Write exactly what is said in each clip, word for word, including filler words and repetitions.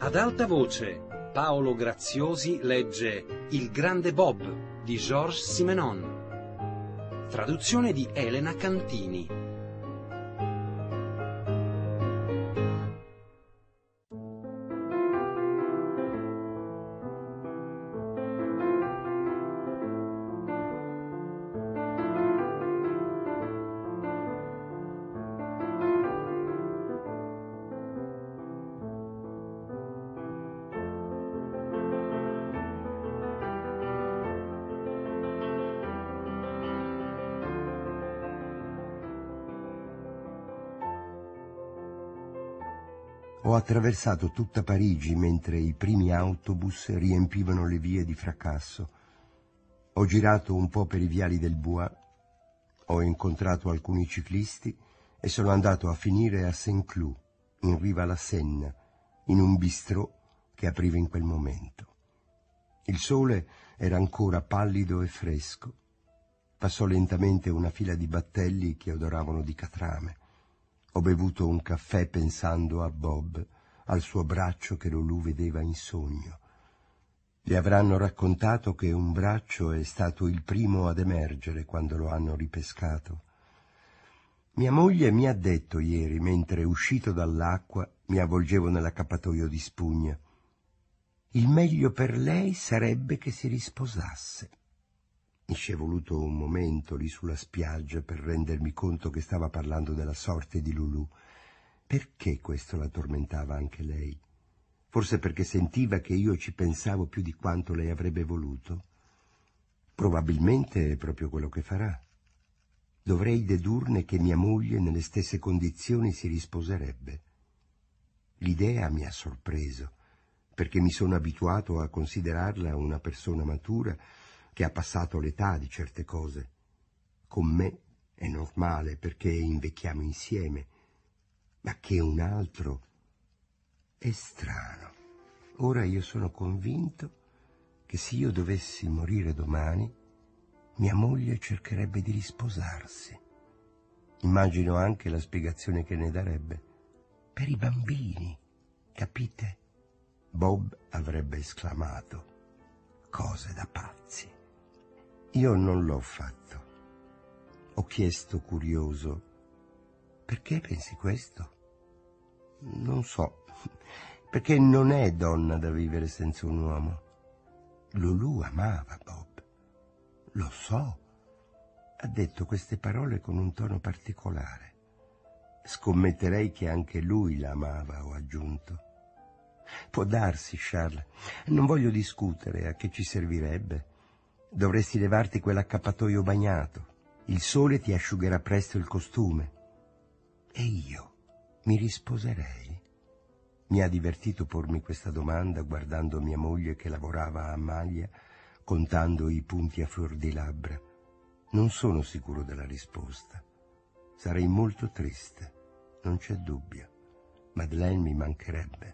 Ad alta voce, Paolo Graziosi legge Il grande Bob di Georges Simenon. Traduzione di Elena Cantini. Ho attraversato tutta Parigi mentre i primi autobus riempivano le vie di fracasso. Ho girato un po' per i viali del Bois, ho incontrato alcuni ciclisti e sono andato a finire a Saint-Cloud, in riva alla Senna, in un bistrò che apriva in quel momento. Il sole era ancora pallido e fresco. Passò lentamente una fila di battelli che odoravano di catrame. Ho bevuto un caffè pensando a Bob, al suo braccio che Lulù vedeva in sogno. Le avranno raccontato che un braccio è stato il primo ad emergere quando lo hanno ripescato. Mia moglie mi ha detto ieri, mentre uscito dall'acqua mi avvolgevo nell'accappatoio di spugna: il meglio per lei sarebbe che si risposasse. Mi ci è voluto un momento lì sulla spiaggia per rendermi conto che stava parlando della sorte di Lulù. Perché questo la tormentava anche lei? Forse perché sentiva che io ci pensavo più di quanto lei avrebbe voluto? Probabilmente è proprio quello che farà. Dovrei dedurne che mia moglie nelle stesse condizioni si risposerebbe. L'idea mi ha sorpreso, perché mi sono abituato a considerarla una persona matura che ha passato l'età di certe cose. Con me è normale perché invecchiamo insieme, ma che un altro è strano. Ora io sono convinto che se io dovessi morire domani, mia moglie cercherebbe di risposarsi. Immagino anche la spiegazione che ne darebbe. Per i bambini, capite? Bob avrebbe esclamato: cose da pazzi. Io non l'ho fatto. Ho chiesto curioso: perché pensi questo? Non so, perché non è donna da vivere senza un uomo. Lulù amava Bob, lo so. Ha detto queste parole con un tono particolare. Scommetterei che anche lui la amava, ho aggiunto. Può darsi, Charles, non voglio discutere, a che ci servirebbe? Dovresti levarti quell'accappatoio bagnato. Il sole ti asciugherà presto il costume. E io mi risposerei? Mi ha divertito pormi questa domanda guardando mia moglie che lavorava a maglia, contando i punti a fior di labbra. Non sono sicuro della risposta. Sarei molto triste, non c'è dubbio. Madeleine mi mancherebbe.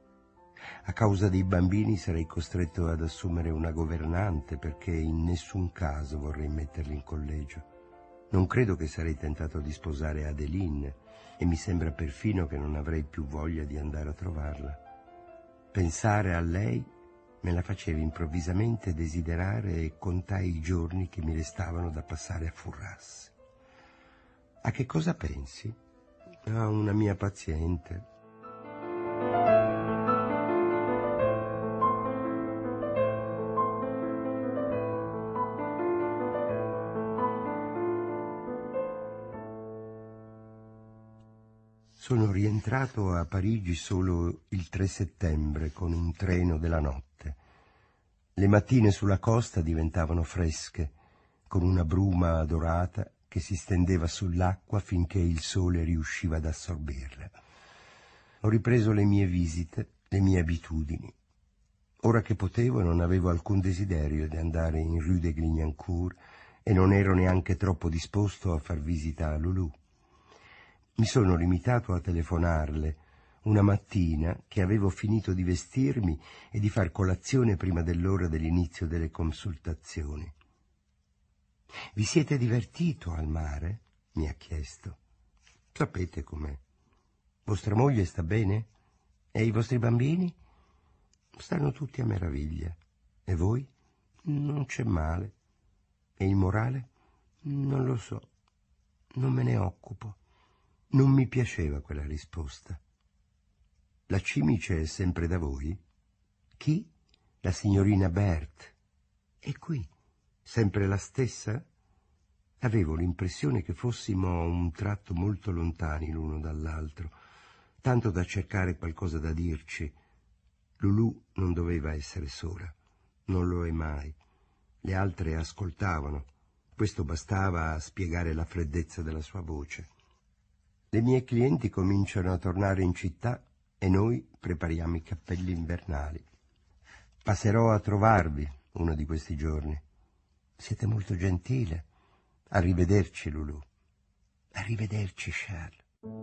A causa dei bambini sarei costretto ad assumere una governante perché in nessun caso vorrei metterli in collegio. Non credo che sarei tentato di sposare Adeline e mi sembra perfino che non avrei più voglia di andare a trovarla. Pensare a lei me la faceva improvvisamente desiderare e contai i giorni che mi restavano da passare a Furras. A che cosa pensi? A una mia paziente. Sono rientrato a Parigi solo il tre settembre con un treno della notte. Le mattine sulla costa diventavano fresche, con una bruma dorata che si stendeva sull'acqua finché il sole riusciva ad assorbirla. Ho ripreso le mie visite, le mie abitudini. Ora che potevo non avevo alcun desiderio di andare in Rue de Clignancourt e non ero neanche troppo disposto a far visita a Lulù. Mi sono limitato a telefonarle una mattina che avevo finito di vestirmi e di far colazione prima dell'ora dell'inizio delle consultazioni. «Vi siete divertito al mare?» mi ha chiesto. «Sapete com'è. Vostra moglie sta bene? E i vostri bambini?» Stanno tutti a meraviglia. E voi? Non c'è male. E il morale? Non lo so. Non me ne occupo. Non mi piaceva quella risposta. La cimice è sempre da voi? Chi? La signorina Berthe. E qui? Sempre la stessa? Avevo l'impressione che fossimo un tratto molto lontani l'uno dall'altro, tanto da cercare qualcosa da dirci. Lulù non doveva essere sola, non lo è mai. Le altre ascoltavano. Questo bastava a spiegare la freddezza della sua voce. Le mie clienti cominciano a tornare in città e noi prepariamo i cappelli invernali. Passerò a trovarvi uno di questi giorni. Siete molto gentile. Arrivederci, Lulù. Arrivederci, Charles.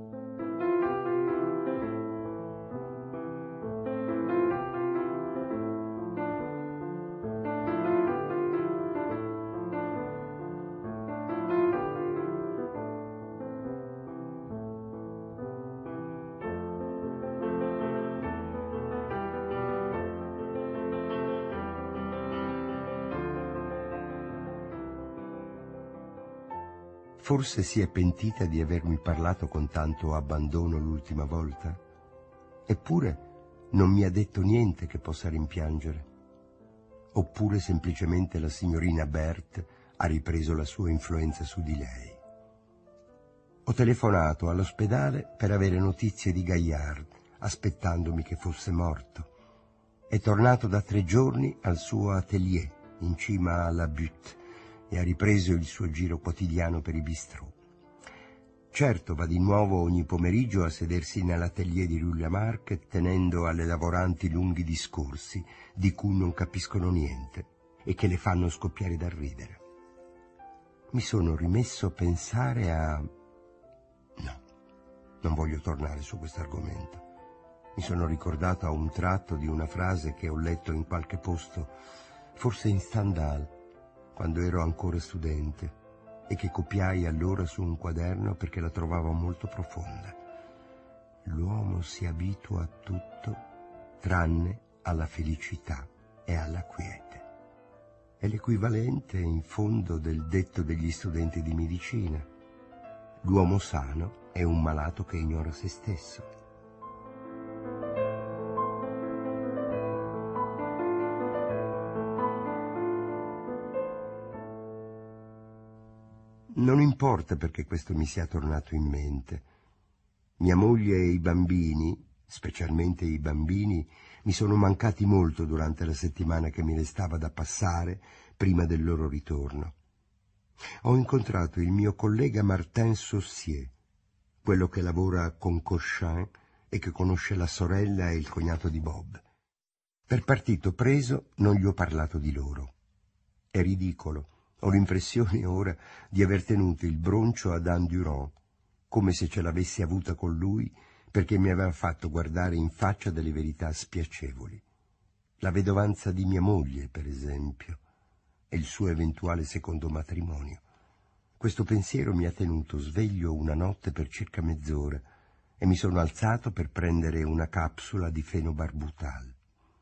Forse si è pentita di avermi parlato con tanto abbandono l'ultima volta? Eppure non mi ha detto niente che possa rimpiangere. Oppure semplicemente la signorina Berthe ha ripreso la sua influenza su di lei. Ho telefonato all'ospedale per avere notizie di Gaillard, aspettandomi che fosse morto. È tornato da tre giorni al suo atelier, in cima alla Butte, e ha ripreso il suo giro quotidiano per i bistrò. Certo, va di nuovo ogni pomeriggio a sedersi nell'atelier di Rue Lamarck, tenendo alle lavoranti lunghi discorsi di cui non capiscono niente e che le fanno scoppiare da ridere. Mi sono rimesso a pensare a... No, non voglio tornare su questo argomento. Mi sono ricordato a un tratto di una frase che ho letto in qualche posto, forse in Stendhal, quando ero ancora studente, e che copiai allora su un quaderno perché la trovavo molto profonda. L'uomo si abitua a tutto tranne alla felicità e alla quiete. È l'equivalente, in fondo, del detto degli studenti di medicina. L'uomo sano è un malato che ignora se stesso. Non importa perché questo mi sia tornato in mente. Mia moglie e i bambini, specialmente i bambini, mi sono mancati molto durante la settimana che mi restava da passare prima del loro ritorno. Ho incontrato il mio collega Martin Saussier, quello che lavora con Cochin e che conosce la sorella e il cognato di Bob. Per partito preso non gli ho parlato di loro. È ridicolo. Ho l'impressione ora di aver tenuto il broncio ad Anne Durand, come se ce l'avessi avuta con lui perché mi aveva fatto guardare in faccia delle verità spiacevoli. La vedovanza di mia moglie, per esempio, e il suo eventuale secondo matrimonio. Questo pensiero mi ha tenuto sveglio una notte per circa mezz'ora e mi sono alzato per prendere una capsula di fenobarbital.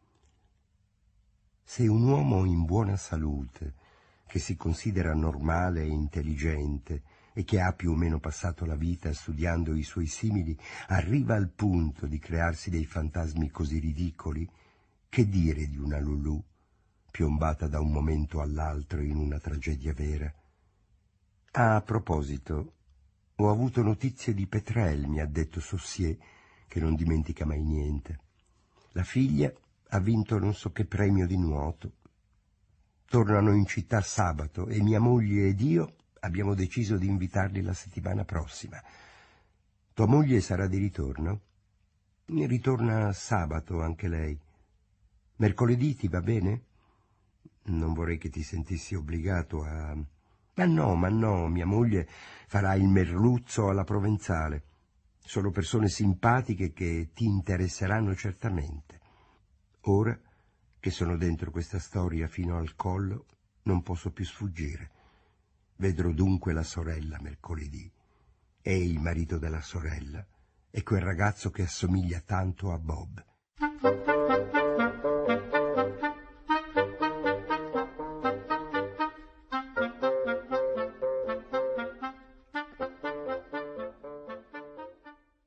Se un uomo in buona salute, che si considera normale e intelligente e che ha più o meno passato la vita studiando i suoi simili, arriva al punto di crearsi dei fantasmi così ridicoli, che dire di una Lulù, piombata da un momento all'altro in una tragedia vera? Ah, a proposito, ho avuto notizie di Pétrel, mi ha detto Saussier, che non dimentica mai niente. La figlia ha vinto non so che premio di nuoto. Tornano in città sabato e mia moglie ed io abbiamo deciso di invitarli la settimana prossima. Tua moglie sarà di ritorno? Ritorna sabato anche lei. Mercoledì ti va bene? Non vorrei che ti sentissi obbligato a... Ma no, ma no, mia moglie farà il merluzzo alla provenzale. Sono persone simpatiche che ti interesseranno certamente. Ora che sono dentro questa storia fino al collo, non posso più sfuggire. Vedrò dunque la sorella mercoledì. E il marito della sorella è quel ragazzo che assomiglia tanto a Bob.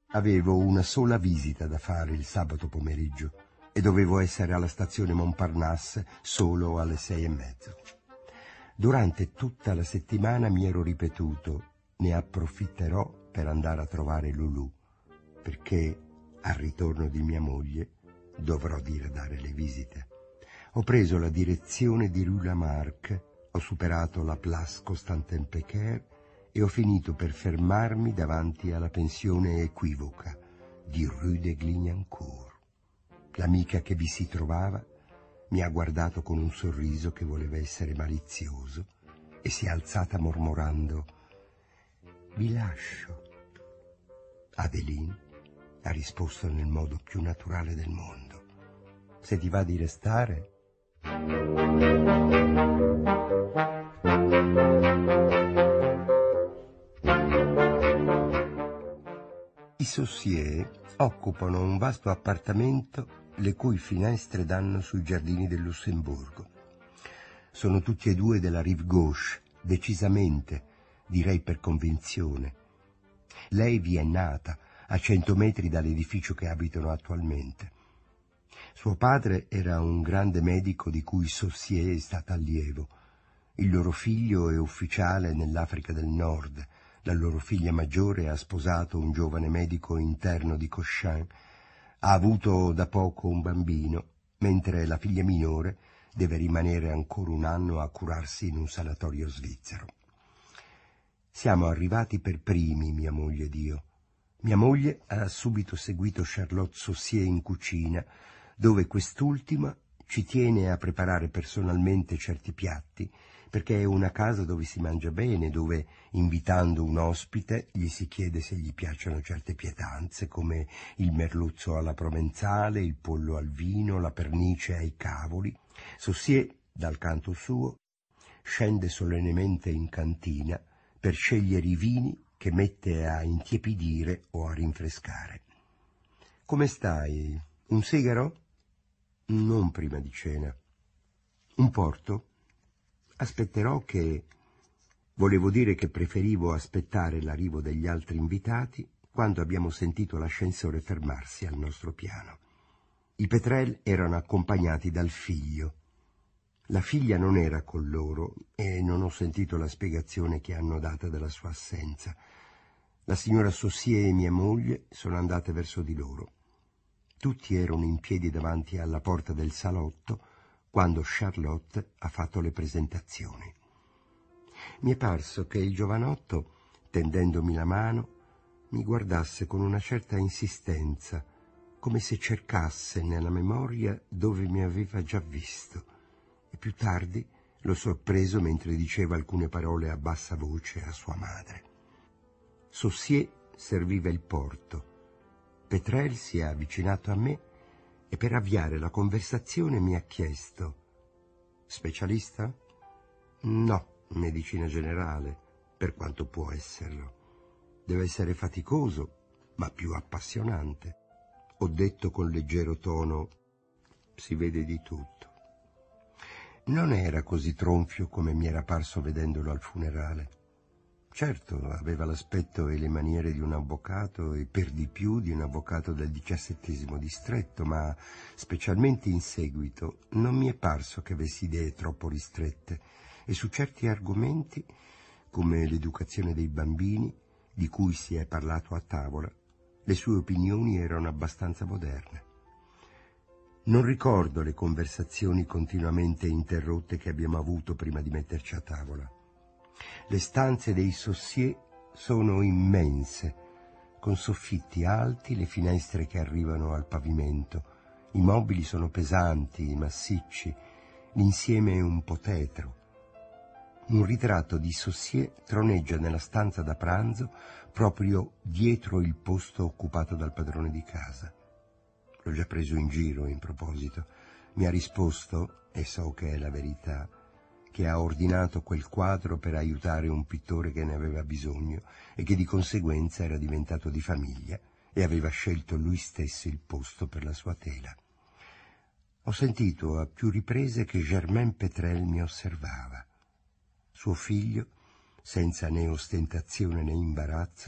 Avevo una sola visita da fare il sabato pomeriggio e dovevo essere alla stazione Montparnasse solo alle sei e mezzo. Durante tutta la settimana mi ero ripetuto: ne approfitterò per andare a trovare Lulù, perché al ritorno di mia moglie dovrò diradare le visite. Ho preso la direzione di Rue Lamarck, ho superato la Place Constantin-Pécaire e ho finito per fermarmi davanti alla pensione equivoca di Rue de Clignancourt. L'amica che vi si trovava mi ha guardato con un sorriso che voleva essere malizioso e si è alzata mormorando: «Vi lascio». Adeline ha risposto nel modo più naturale del mondo: «Se ti va di restare». I Saussier occupano un vasto appartamento le cui finestre danno sui giardini del Lussemburgo. Sono tutti e due della rive gauche, decisamente, direi per convinzione. Lei vi è nata, a cento metri dall'edificio che abitano attualmente. Suo padre era un grande medico di cui Saussier è stata allievo. Il loro figlio è ufficiale nell'Africa del Nord. La loro figlia maggiore ha sposato un giovane medico interno di Cochin. Ha avuto da poco un bambino, mentre la figlia minore deve rimanere ancora un anno a curarsi in un sanatorio svizzero. Siamo arrivati per primi, mia moglie ed io. Mia moglie ha subito seguito Charlotte Saussier in cucina, dove quest'ultima ci tiene a preparare personalmente certi piatti, perché è una casa dove si mangia bene, dove, invitando un ospite, gli si chiede se gli piacciono certe pietanze, come il merluzzo alla provenzale, il pollo al vino, la pernice ai cavoli. Saussier, dal canto suo, scende solennemente in cantina per scegliere i vini che mette a intiepidire o a rinfrescare. «Come stai? Un sigaro?» «Non prima di cena». «Un porto?» «Aspetterò che...» Volevo dire che preferivo aspettare l'arrivo degli altri invitati quando abbiamo sentito l'ascensore fermarsi al nostro piano. I Pétrel erano accompagnati dal figlio. La figlia non era con loro e non ho sentito la spiegazione che hanno data della sua assenza. La signora Saussier e mia moglie sono andate verso di loro. Tutti erano in piedi davanti alla porta del salotto quando Charlotte ha fatto le presentazioni. Mi è parso che il giovanotto, tendendomi la mano, mi guardasse con una certa insistenza, come se cercasse nella memoria dove mi aveva già visto, e più tardi l'ho sorpreso mentre diceva alcune parole a bassa voce a sua madre. Saussier serviva il porto. Pétrel si è avvicinato a me e per avviare la conversazione mi ha chiesto: «Specialista?» «No, medicina generale, per quanto può esserlo. Deve essere faticoso, ma più appassionante». Ho detto con leggero tono: «Si vede di tutto». Non era così tronfio come mi era parso vedendolo al funerale. Certo, aveva l'aspetto e le maniere di un avvocato e per di più di un avvocato del diciassettesimo distretto, ma specialmente in seguito non mi è parso che avessi idee troppo ristrette e su certi argomenti, come l'educazione dei bambini, di cui si è parlato a tavola, le sue opinioni erano abbastanza moderne. Non ricordo le conversazioni continuamente interrotte che abbiamo avuto prima di metterci a tavola. Le stanze dei Saussier sono immense, con soffitti alti, le finestre che arrivano al pavimento. I mobili sono pesanti, massicci, l'insieme è un po' tetro. Un ritratto di Saussier troneggia nella stanza da pranzo proprio dietro il posto occupato dal padrone di casa. L'ho già preso in giro in proposito. Mi ha risposto, e so che è la verità, che ha ordinato quel quadro per aiutare un pittore che ne aveva bisogno e che di conseguenza era diventato di famiglia e aveva scelto lui stesso il posto per la sua tela. Ho sentito a più riprese che Germain Pétrel mi osservava. Suo figlio, senza né ostentazione né imbarazzo,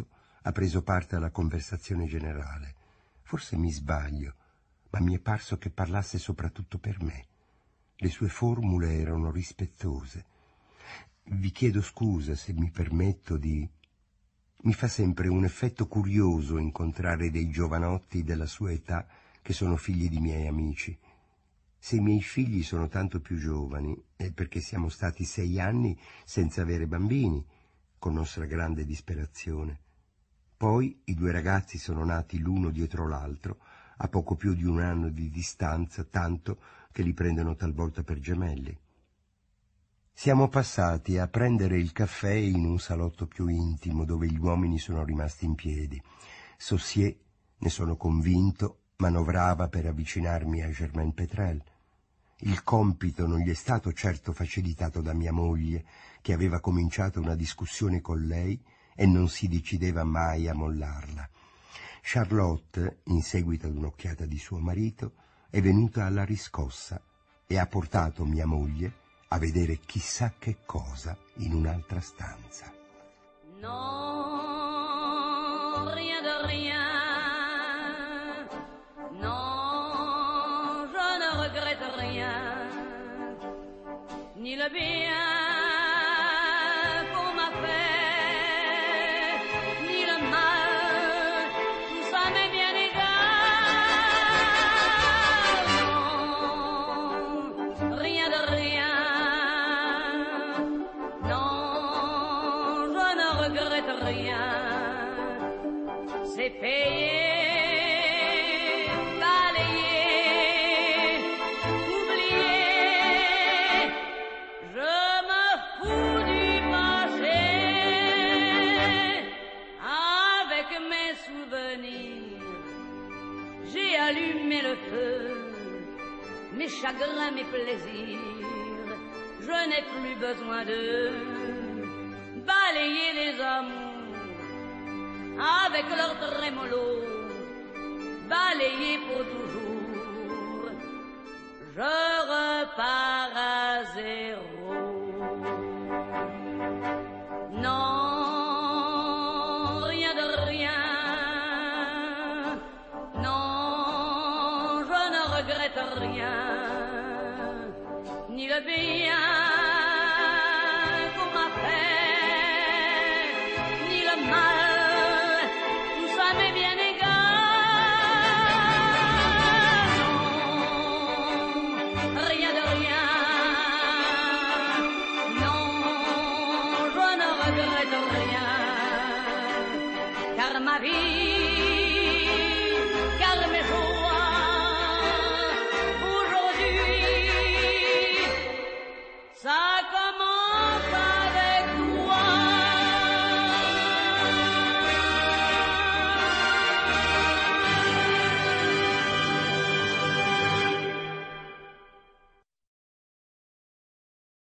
ha preso parte alla conversazione generale. Forse mi sbaglio, ma mi è parso che parlasse soprattutto per me. Le sue formule erano rispettose. Vi chiedo scusa se mi permetto di... Mi fa sempre un effetto curioso incontrare dei giovanotti della sua età che sono figli di miei amici. Se i miei figli sono tanto più giovani è perché siamo stati sei anni senza avere bambini, con nostra grande disperazione. Poi i due ragazzi sono nati l'uno dietro l'altro, a poco più di un anno di distanza, tanto che li prendono talvolta per gemelli. Siamo passati a prendere il caffè in un salotto più intimo, dove gli uomini sono rimasti in piedi. Saussure, ne sono convinto, manovrava per avvicinarmi a Germaine Pétrel. Il compito non gli è stato certo facilitato da mia moglie, che aveva cominciato una discussione con lei e non si decideva mai a mollarla. Charlotte, in seguito ad un'occhiata di suo marito, è venuta alla riscossa e ha portato mia moglie a vedere chissà che cosa in un'altra stanza. Non, rien de rien. Non, je ne regrette rien. Ni le bien qu'on m'a fait, ni le mal, tout ça m'est bien égal. Non, rien de rien. Non, je ne regrette rien. C'est payé. Mes chagrins, mes plaisirs, je n'ai plus besoin de balayer les amours avec leur trémolo, balayer pour toujours. Je repars.